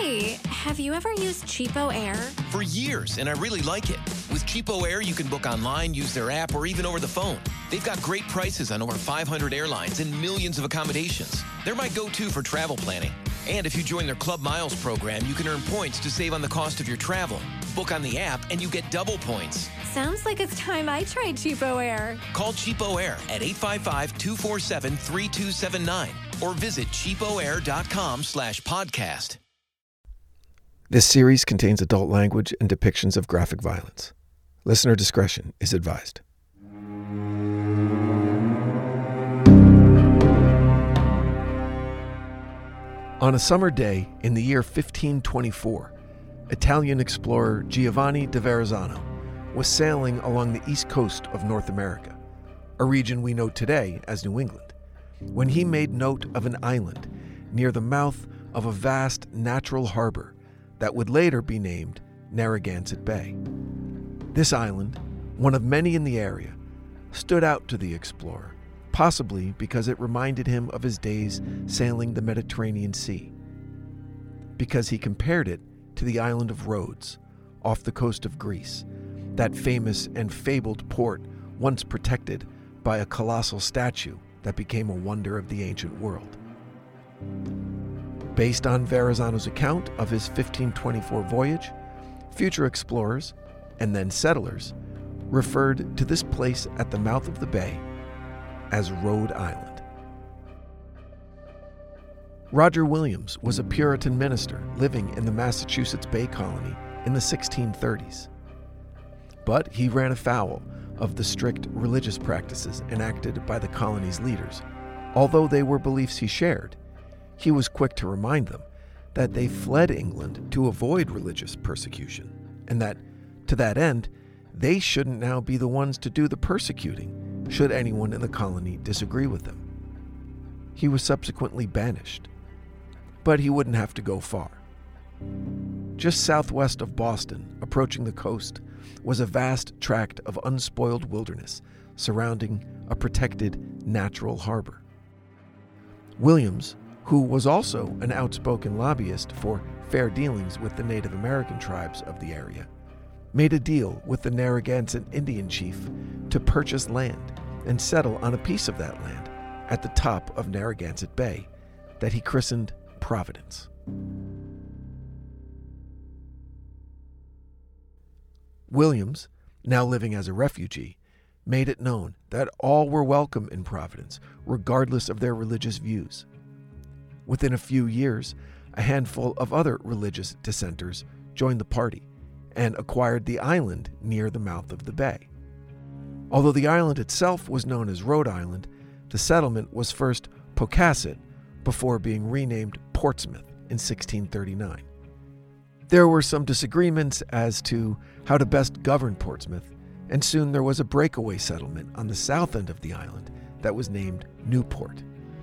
Hey, have you ever used Cheapo Air? For years, and I really like it. With Cheapo Air, you can book online, use their app, or even over the phone. They've got great prices on over 500 airlines and millions of accommodations. They're my go-to for travel planning. And if you join their Club Miles program, you can earn points to save on the cost of your travel. Book on the app, and you get double points. Sounds like it's time I tried Cheapo Air. Call Cheapo Air at 855-247-3279 or visit cheapoair.com/podcast. This series contains adult language and depictions of graphic violence. Listener discretion is advised. On a summer day in the year 1524, Italian explorer Giovanni da Verrazzano was sailing along the east coast of North America, a region we know today as New England, when he made note of an island near the mouth of a vast natural harbor that would later be named Narragansett Bay. This island, one of many in the area, stood out to the explorer, possibly because it reminded him of his days sailing the Mediterranean Sea, because he compared it to the island of Rhodes, off the coast of Greece, that famous and fabled port once protected by a colossal statue that became a wonder of the ancient world. Based on Verrazzano's account of his 1524 voyage, future explorers, and then settlers, referred to this place at the mouth of the bay as Rhode Island. Roger Williams was a Puritan minister living in the Massachusetts Bay Colony in the 1630s. But he ran afoul of the strict religious practices enacted by the colony's leaders. Although they were beliefs he shared, he was quick to remind them that they fled England to avoid religious persecution, and that, to that end, they shouldn't now be the ones to do the persecuting should anyone in the colony disagree with them. He was subsequently banished, but he wouldn't have to go far. Just southwest of Boston, approaching the coast, was a vast tract of unspoiled wilderness surrounding a protected natural harbor. Williams, who was also an outspoken lobbyist for fair dealings with the Native American tribes of the area, made a deal with the Narragansett Indian chief to purchase land and settle on a piece of that land at the top of Narragansett Bay that he christened Providence. Williams, now living as a refugee, made it known that all were welcome in Providence, regardless of their religious views. Within a few years, a handful of other religious dissenters joined the party and acquired the island near the mouth of the bay. Although the island itself was known as Rhode Island, the settlement was first Pocasset before being renamed Portsmouth in 1639. There were some disagreements as to how to best govern Portsmouth, and soon there was a breakaway settlement on the south end of the island that was named Newport.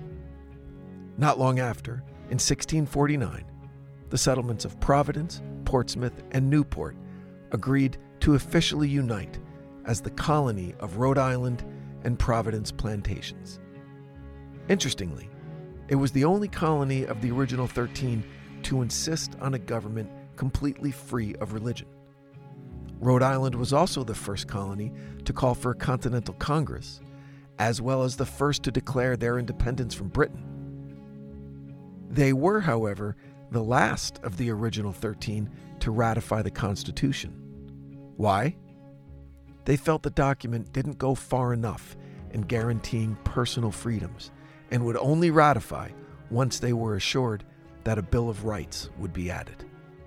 Not long after, in 1649, the settlements of Providence, Portsmouth, and Newport agreed to officially unite as the colony of Rhode Island and Providence plantations. Interestingly, it was the only colony of the original 13 to insist on a government completely free of religion. Rhode Island was also the first colony to call for a Continental Congress, as well as the first to declare their independence from Britain. They were, however, the last of the original 13 to ratify the Constitution. Why? They felt the document didn't go far enough in guaranteeing personal freedoms and would only ratify once they were assured that a Bill of Rights would be added.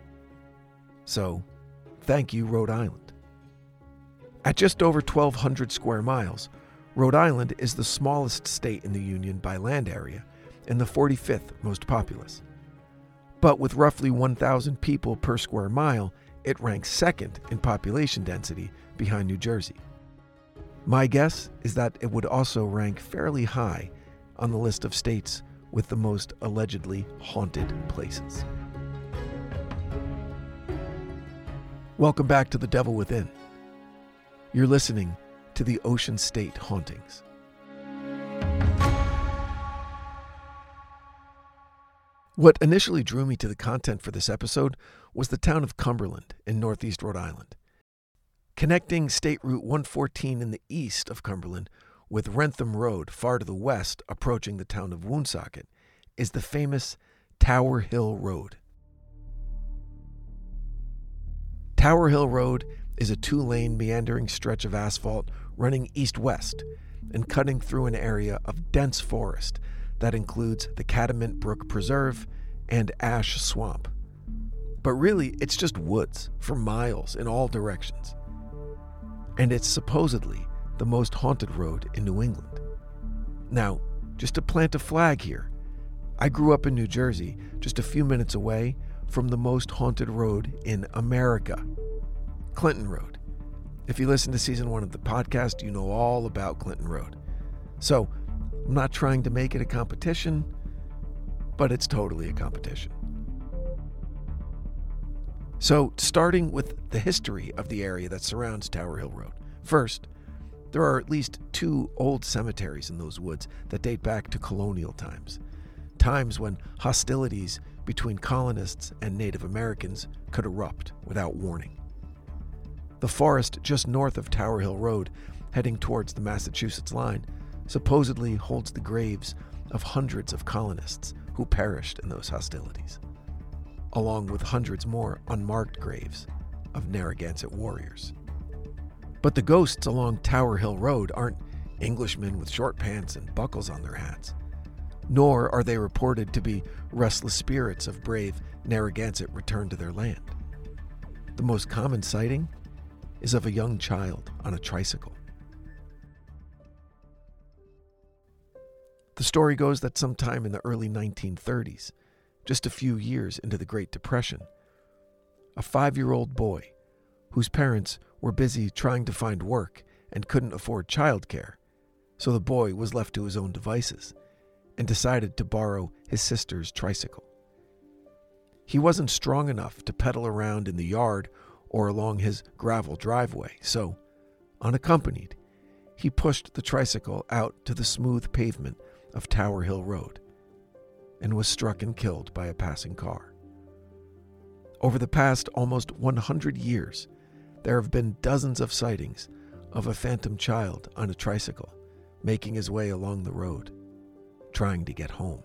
So, thank you, Rhode Island. At just over 1,200 square miles, Rhode Island is the smallest state in the Union by land area and the 45th most populous. But with roughly 1,000 people per square mile, it ranks second in population density behind New Jersey. My guess is that it would also rank fairly high on the list of states with the most allegedly haunted places. Welcome back to The Devil Within. You're listening to the Ocean State Hauntings. What initially drew me to the content for this episode was the town of Cumberland in northeast Rhode Island. Connecting State Route 114 in the east of Cumberland with Wrentham Road far to the west approaching the town of Woonsocket is the famous Tower Hill Road. Tower Hill Road is a 2-lane meandering stretch of asphalt running east-west and cutting through an area of dense forest that includes the Catamount Brook Preserve and Ash Swamp. But really, it's just woods for miles in all directions. And it's supposedly the most haunted road in New England. Now, just to plant a flag here, I grew up in New Jersey, just a few minutes away from the most haunted road in America, Clinton Road. If you listen to season 1 of the podcast, you know all about Clinton Road. So, I'm not trying to make it a competition, but it's totally a competition. So, starting with the history of the area that surrounds Tower Hill Road. First, there are at least 2 old cemeteries in those woods that date back to colonial times when hostilities between colonists and Native Americans could erupt without warning. The forest just north of Tower Hill Road, heading towards the Massachusetts line, supposedly holds the graves of hundreds of colonists who perished in those hostilities, along with hundreds more unmarked graves of Narragansett warriors. But the ghosts along Tower Hill Road aren't Englishmen with short pants and buckles on their hats, nor are they reported to be restless spirits of brave Narragansett returned to their land. The most common sighting is of a young child on a tricycle. The story goes that sometime in the early 1930s, just a few years into the Great Depression, a 5-year-old boy whose parents were busy trying to find work and couldn't afford childcare, so the boy was left to his own devices and decided to borrow his sister's tricycle. He wasn't strong enough to pedal around in the yard or along his gravel driveway, so, unaccompanied, he pushed the tricycle out to the smooth pavement of Tower Hill Road and was struck and killed by a passing car. Over the past almost 100 years, there have been dozens of sightings of a phantom child on a tricycle making his way along the road, trying to get home.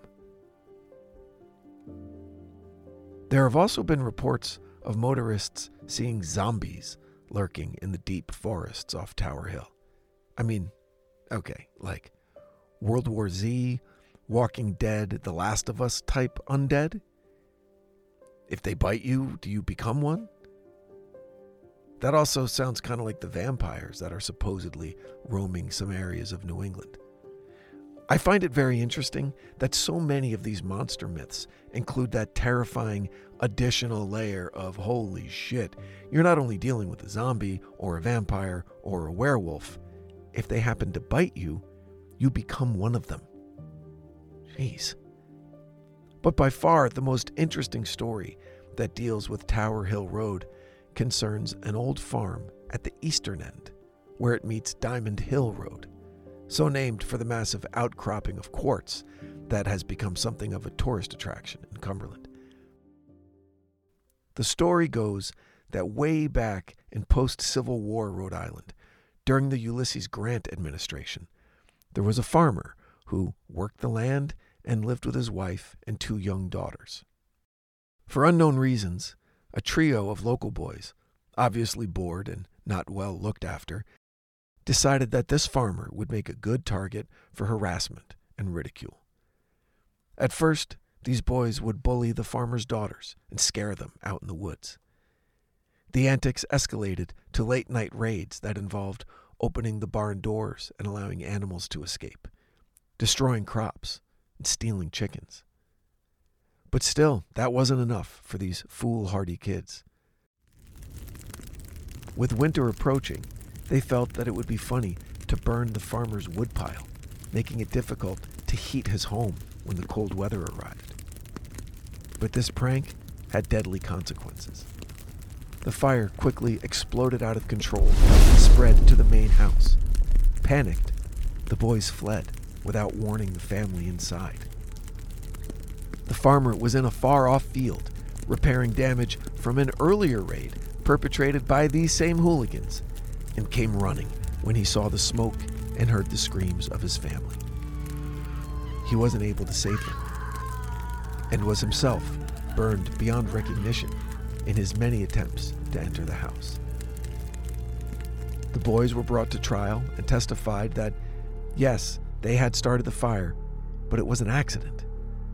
There have also been reports of motorists seeing zombies lurking in the deep forests off Tower Hill. I mean, okay, like World War Z, Walking Dead, The Last of Us type undead? If they bite you, do you become one? That also sounds kind of like the vampires that are supposedly roaming some areas of New England. I find it very interesting that so many of these monster myths include that terrifying additional layer of holy shit, you're not only dealing with a zombie or a vampire or a werewolf. If they happen to bite you, you become one of them. Jeez. But by far the most interesting story that deals with Tower Hill Road concerns an old farm at the eastern end, where it meets Diamond Hill Road, so named for the massive outcropping of quartz that has become something of a tourist attraction in Cumberland. The story goes that way back in post-Civil War Rhode Island, during the Ulysses Grant administration, there was a farmer who worked the land and lived with his wife and 2 young daughters. For unknown reasons, a trio of local boys, obviously bored and not well looked after, decided that this farmer would make a good target for harassment and ridicule. At first, these boys would bully the farmer's daughters and scare them out in the woods. The antics escalated to late-night raids that involved opening the barn doors and allowing animals to escape, destroying crops, and stealing chickens. But still, that wasn't enough for these foolhardy kids. With winter approaching, they felt that it would be funny to burn the farmer's woodpile, making it difficult to heat his home when the cold weather arrived. But this prank had deadly consequences. The fire quickly exploded out of control and spread to the main house. Panicked, the boys fled without warning the family inside. The farmer was in a far-off field, repairing damage from an earlier raid perpetrated by these same hooligans, and came running when he saw the smoke and heard the screams of his family. He wasn't able to save them, and was himself burned beyond recognition in his many attempts to enter the house. The boys were brought to trial and testified that, yes, they had started the fire, but it was an accident.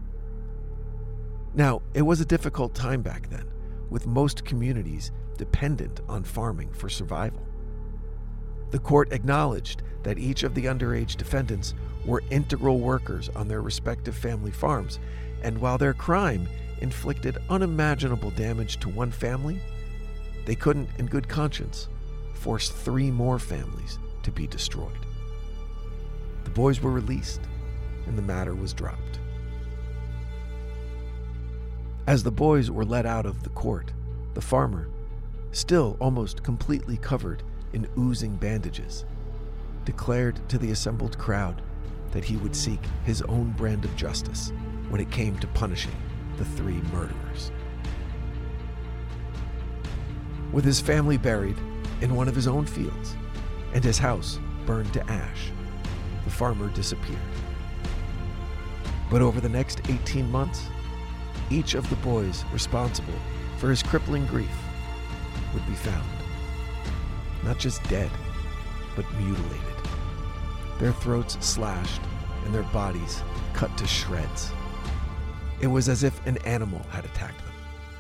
Now, it was a difficult time back then, with most communities dependent on farming for survival. The court acknowledged that each of the underage defendants were integral workers on their respective family farms, and while their crime inflicted unimaginable damage to one family, they couldn't, in good conscience, force 3 more families to be destroyed. The boys were released, and the matter was dropped. As the boys were let out of the court, the farmer, still almost completely covered in oozing bandages, declared to the assembled crowd that he would seek his own brand of justice when it came to punishing the 3 murderers. With his family buried in one of his own fields and his house burned to ash, the farmer disappeared. But over the next 18 months, each of the boys responsible for his crippling grief would be found. Not just dead, but mutilated. Their throats slashed and their bodies cut to shreds. It was as if an animal had attacked them.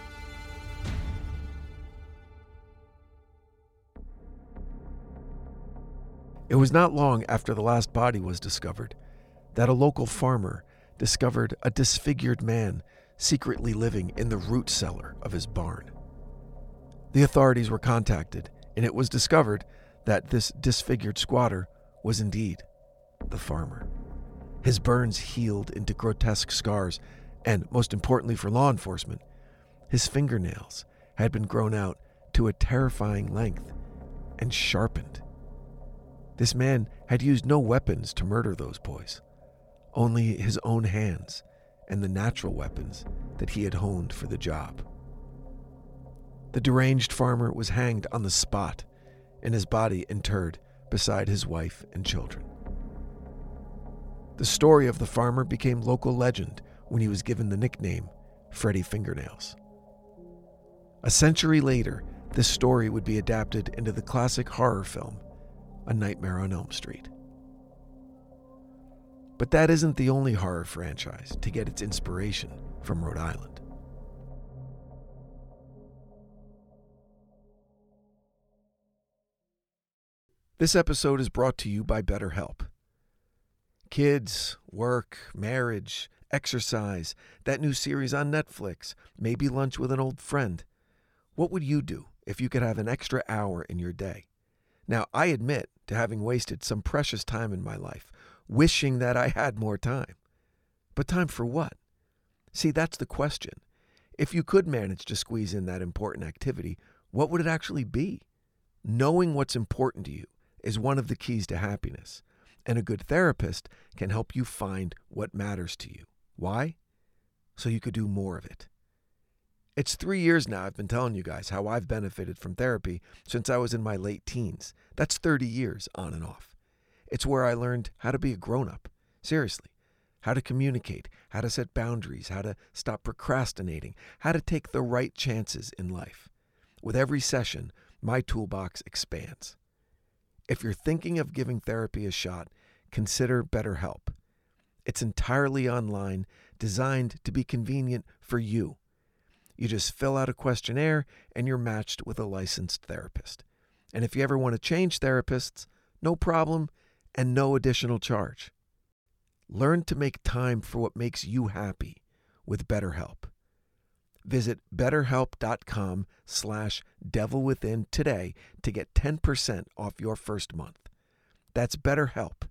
It was not long after the last body was discovered that a local farmer discovered a disfigured man secretly living in the root cellar of his barn. The authorities were contacted, and it was discovered that this disfigured squatter was indeed the farmer. His burns healed into grotesque scars, and most importantly for law enforcement, his fingernails had been grown out to a terrifying length and sharpened. This man had used no weapons to murder those boys, only his own hands and the natural weapons that he had honed for the job. The deranged farmer was hanged on the spot and his body interred beside his wife and children. The story of the farmer became local legend when he was given the nickname Freddy Fingernails. A century later, this story would be adapted into the classic horror film, A Nightmare on Elm Street. But that isn't the only horror franchise to get its inspiration from Rhode Island. This episode is brought to you by BetterHelp. Kids, work, marriage, exercise, that new series on Netflix, maybe lunch with an old friend. What would you do if you could have an extra hour in your day? Now, I admit to having wasted some precious time in my life, wishing that I had more time. But time for what? See, that's the question. If you could manage to squeeze in that important activity, what would it actually be? Knowing what's important to you is one of the keys to happiness, and a good therapist can help you find what matters to you. Why? So you could do more of it. It's 3 years now I've been telling you guys how I've benefited from therapy since I was in my late teens. That's 30 years on and off. It's where I learned how to be a grown-up. Seriously. How to communicate, how to set boundaries, how to stop procrastinating, how to take the right chances in life. With every session, my toolbox expands. If you're thinking of giving therapy a shot, consider BetterHelp. It's entirely online, designed to be convenient for you. You just fill out a questionnaire and you're matched with a licensed therapist. And if you ever want to change therapists, no problem and no additional charge. Learn to make time for what makes you happy with BetterHelp. Visit BetterHelp.com/devilwithin today to get 10% off your first month. That's BetterHelp,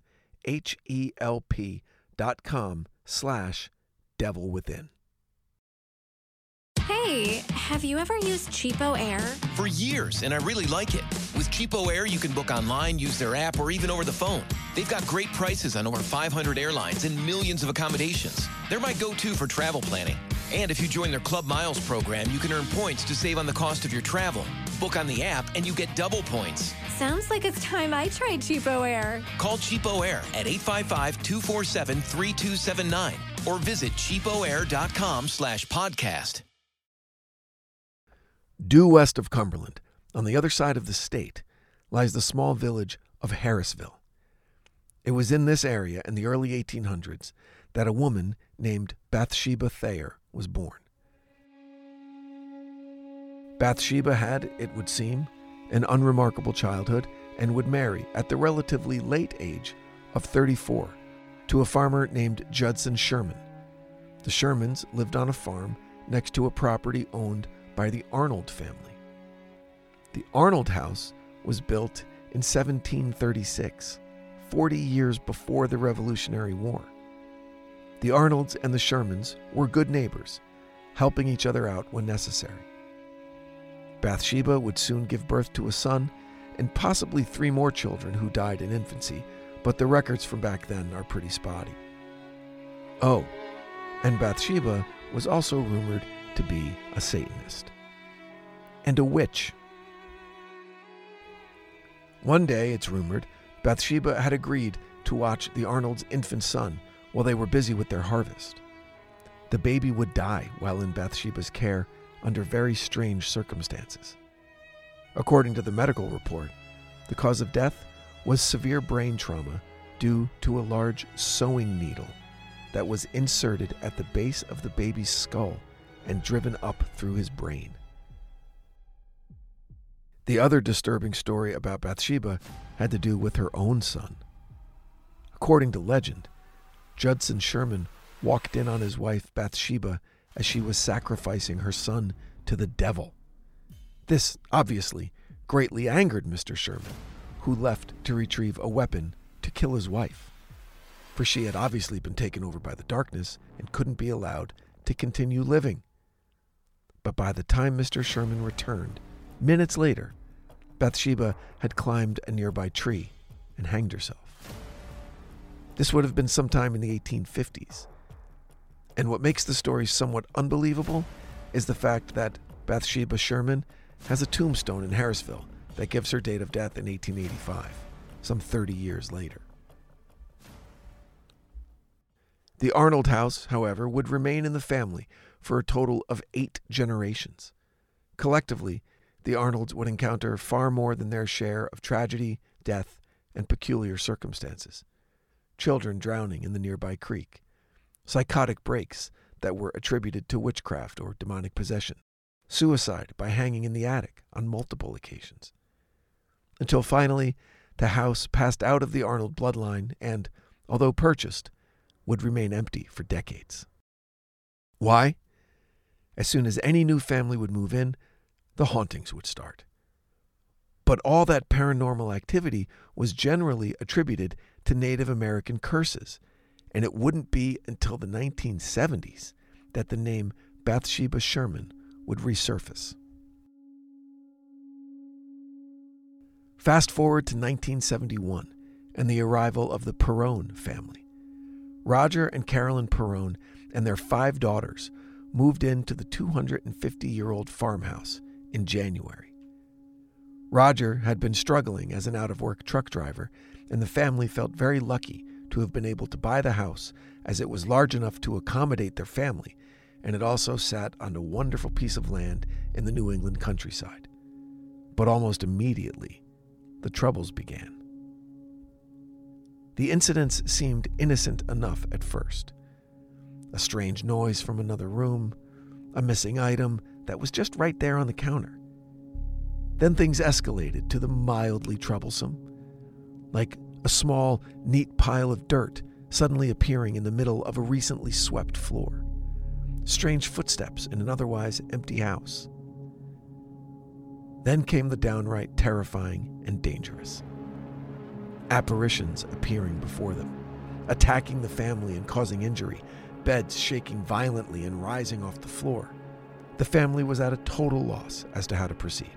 HELP.com/devilwithin. Hey, have you ever used Cheapo Air? For years, and I really like it. With Cheapo Air, you can book online, use their app, or even over the phone. They've got great prices on over 500 airlines and millions of accommodations. They're my go-to for travel planning. And if you join their Club Miles program, you can earn points to save on the cost of your travel. Book on the app, and you get double points. Sounds like it's time I tried Cheapo Air. Call Cheapo Air at 855-247-3279 or visit cheapoair.com/podcast. Due west of Cumberland, on the other side of the state, lies the small village of Harrisville. It was in this area in the early 1800s that a woman named Bathsheba Thayer was born. Bathsheba had, it would seem, an unremarkable childhood and would marry at the relatively late age of 34 to a farmer named Judson Sherman. The Shermans lived on a farm next to a property owned by the Arnold family. The Arnold house was built in 1736, 40 years before the Revolutionary War. The Arnolds and the Shermans were good neighbors, helping each other out when necessary. Bathsheba would soon give birth to a son and possibly 3 more children who died in infancy, but the records from back then are pretty spotty. Oh, and Bathsheba was also rumored to be a Satanist and a witch. One day, it's rumored, Bathsheba had agreed to watch the Arnold's infant son while they were busy with their harvest. The baby would die while in Bathsheba's care under very strange circumstances. According to the medical report, the cause of death was severe brain trauma due to a large sewing needle that was inserted at the base of the baby's skull and driven up through his brain. The other disturbing story about Bathsheba had to do with her own son. According to legend, Judson Sherman walked in on his wife Bathsheba as she was sacrificing her son to the devil. This, obviously, greatly angered Mr. Sherman, who left to retrieve a weapon to kill his wife, for she had obviously been taken over by the darkness and couldn't be allowed to continue living. But by the time Mr. Sherman returned, minutes later, Bathsheba had climbed a nearby tree and hanged herself. This would have been sometime in the 1850s. And what makes the story somewhat unbelievable is the fact that Bathsheba Sherman has a tombstone in Harrisville that gives her date of death in 1885, some 30 years later. The Arnold house, however, would remain in the family for a total of 8 generations. Collectively, the Arnolds would encounter far more than their share of tragedy, death, and peculiar circumstances. Children drowning in the nearby creek, psychotic breaks that were attributed to witchcraft or demonic possession, suicide by hanging in the attic on multiple occasions. Until finally, the house passed out of the Arnold bloodline and, although purchased, would remain empty for decades. Why? As soon as any new family would move in, the hauntings would start. But all that paranormal activity was generally attributed to Native American curses, and it wouldn't be until the 1970s that the name Bathsheba Sherman would resurface. Fast forward to 1971 and the arrival of the Perrone family. Roger and Carolyn Perrone and their 5 daughters moved into the 250-year-old farmhouse in January. Roger had been struggling as an out-of-work truck driver, and the family felt very lucky to have been able to buy the house, as it was large enough to accommodate their family, and it also sat on a wonderful piece of land in the New England countryside. But almost immediately, the troubles began. The incidents seemed innocent enough at first. A strange noise from another room, a missing item that was just right there on the counter. Then things escalated to the mildly troublesome, like a small, neat pile of dirt suddenly appearing in the middle of a recently swept floor. Strange footsteps in an otherwise empty house. Then came the downright terrifying and dangerous. Apparitions appearing before them, attacking the family and causing injury, beds shaking violently and rising off the floor. The family was at a total loss as to how to proceed.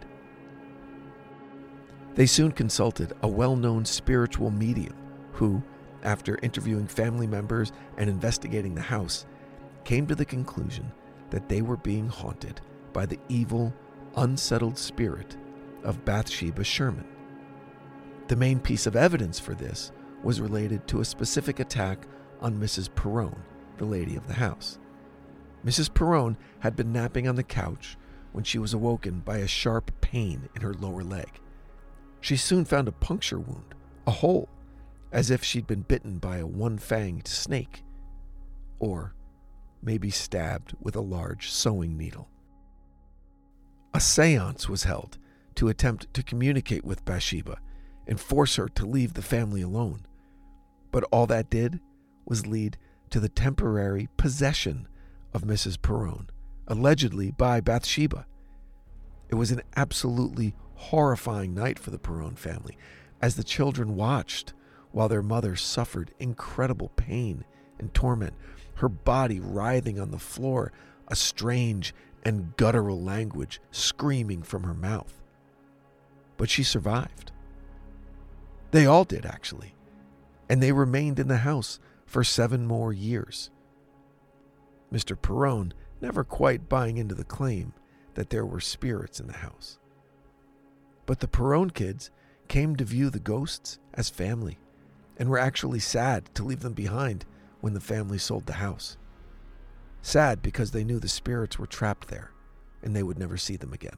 They soon consulted a well-known spiritual medium who, after interviewing family members and investigating the house, came to the conclusion that they were being haunted by the evil, unsettled spirit of Bathsheba Sherman. The main piece of evidence for this was related to a specific attack on Mrs. Perrone, the lady of the house. Mrs. Perrone had been napping on the couch when she was awoken by a sharp pain in her lower leg. She soon found a puncture wound, a hole, as if she'd been bitten by a one-fanged snake, or maybe stabbed with a large sewing needle. A seance was held to attempt to communicate with Bathsheba and force her to leave the family alone. But all that did was lead to the temporary possession of Mrs. Perrone, allegedly by Bathsheba. It was an absolutely horrifying night for the Perrone family as the children watched while their mother suffered incredible pain and torment, her body writhing on the floor, a strange and guttural language screaming from her mouth. But she survived. They all did, actually, and they remained in the house for 7 more years. Mr. Perrone never quite buying into the claim that there were spirits in the house. But the Perrone kids came to view the ghosts as family and were actually sad to leave them behind when the family sold the house. Sad because they knew the spirits were trapped there and they would never see them again.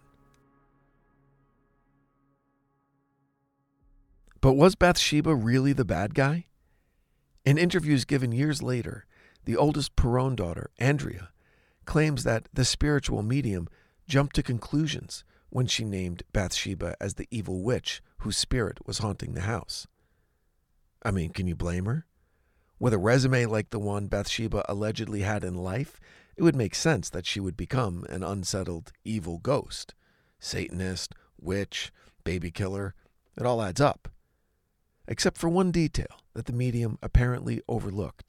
But was Bathsheba really the bad guy? In interviews given years later, the oldest Perrone daughter, Andrea, claims that the spiritual medium jumped to conclusions when she named Bathsheba as the evil witch whose spirit was haunting the house. I mean, can you blame her? With a resume like the one Bathsheba allegedly had in life, it would make sense that she would become an unsettled, evil ghost. Satanist, witch, baby killer, it all adds up. Except for one detail that the medium apparently overlooked.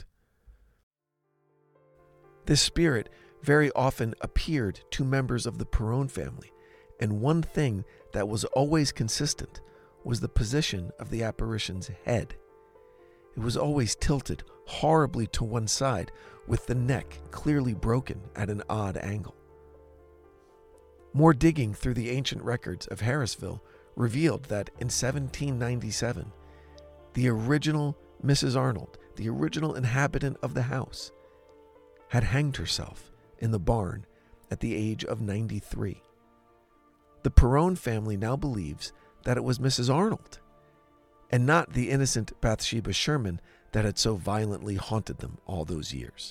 This spirit very often appeared to members of the Perrone family, and one thing that was always consistent was the position of the apparition's head. It was always tilted horribly to one side, with the neck clearly broken at an odd angle. More digging through the ancient records of Harrisville revealed that in 1797, the original Mrs. Arnold, the original inhabitant of the house, had hanged herself in the barn at the age of 93. The Perrone family now believes that it was Mrs. Arnold, and not the innocent Bathsheba Sherman that had so violently haunted them all those years.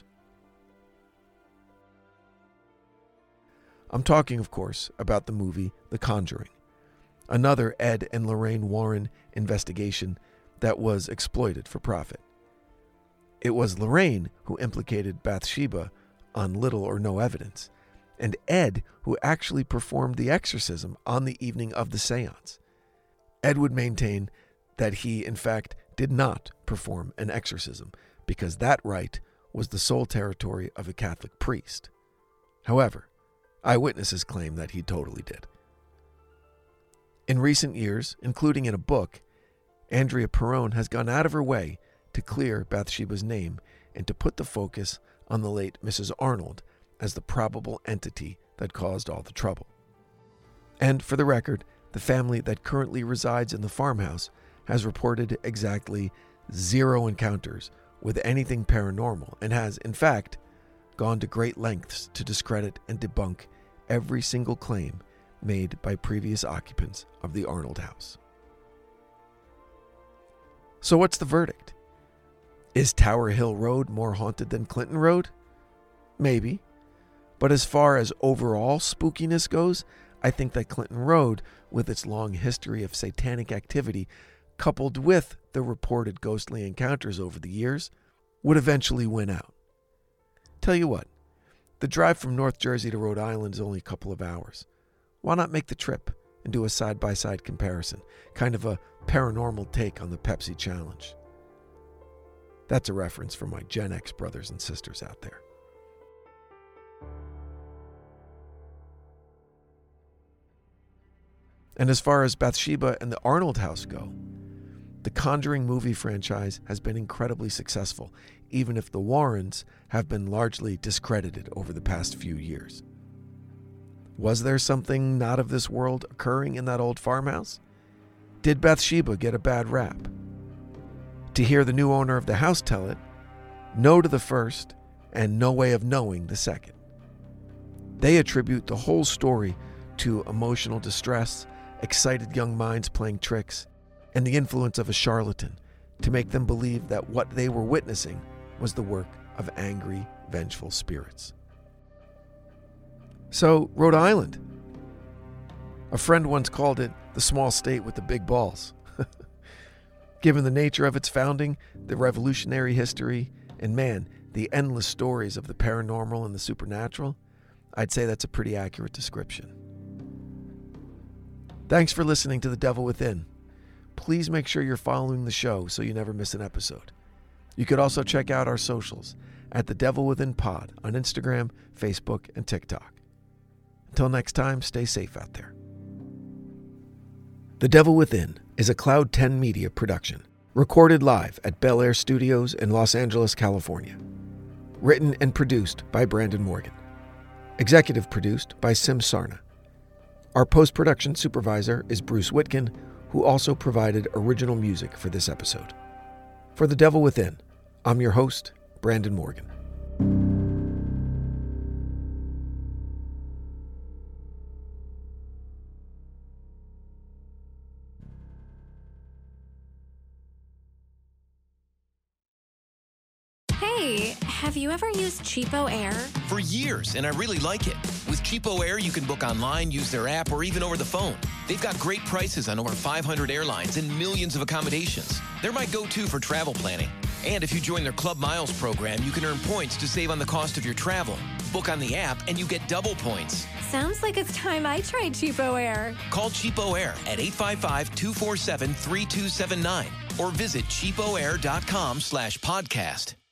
I'm talking, of course, about the movie The Conjuring, another Ed and Lorraine Warren investigation that was exploited for profit. It was Lorraine who implicated Bathsheba on little or no evidence, and Ed who actually performed the exorcism on the evening of the seance. Ed would maintain that he, in fact, did not perform an exorcism because that rite was the sole territory of a Catholic priest. However, eyewitnesses claim that he totally did. In recent years, including in a book, Andrea Perrone has gone out of her way to clear Bathsheba's name and to put the focus on the late Mrs. Arnold as the probable entity that caused all the trouble. And for the record, the family that currently resides in the farmhouse has reported exactly 0 encounters with anything paranormal and has, in fact, gone to great lengths to discredit and debunk every single claim made by previous occupants of the Arnold house. So what's the verdict? Is Tower Hill Road more haunted than Clinton Road? Maybe. But as far as overall spookiness goes, I think that Clinton Road, with its long history of satanic activity, coupled with the reported ghostly encounters over the years, would eventually win out. Tell you what, the drive from North Jersey to Rhode Island is only a couple of hours. Why not make the trip and do a side-by-side comparison, kind of a paranormal take on the Pepsi Challenge? That's a reference for my Gen X brothers and sisters out there. And as far as Bathsheba and the Arnold House go, the Conjuring movie franchise has been incredibly successful, even if the Warrens have been largely discredited over the past few years. Was there something not of this world occurring in that old farmhouse? Did Bathsheba get a bad rap? To hear the new owner of the house tell it, no to the first and no way of knowing the second. They attribute the whole story to emotional distress, excited young minds playing tricks, and the influence of a charlatan to make them believe that what they were witnessing was the work of angry, vengeful spirits. So, Rhode Island. A friend once called it the small state with the big balls. Given the nature of its founding, the revolutionary history, and man, the endless stories of the paranormal and the supernatural, I'd say that's a pretty accurate description. Thanks for listening to The Devil Within. Please make sure you're following the show so you never miss an episode. You could also check out our socials at The Devil Within Pod on Instagram, Facebook, and TikTok. Until next time, stay safe out there. The Devil Within is a Cloud 10 Media production, recorded live at Bel Air Studios in Los Angeles, California. Written and produced by Brandon Morgan. Executive produced by Sim Sarna. Our post-production supervisor is Bruce Whitkin, who also provided original music for this episode. For The Devil Within, I'm your host, Brandon Morgan. Hey, have you ever used Cheapo Air? For years, and I really like it. With Cheapo Air, you can book online, use their app, or even over the phone. They've got great prices on over 500 airlines and millions of accommodations. They're my go-to for travel planning. And if you join their Club Miles program, you can earn points to save on the cost of your travel. Book on the app, and you get double points. Sounds like it's time I tried Cheapo Air. Call Cheapo Air at 855-247-3279 or visit cheapoair.com/podcast.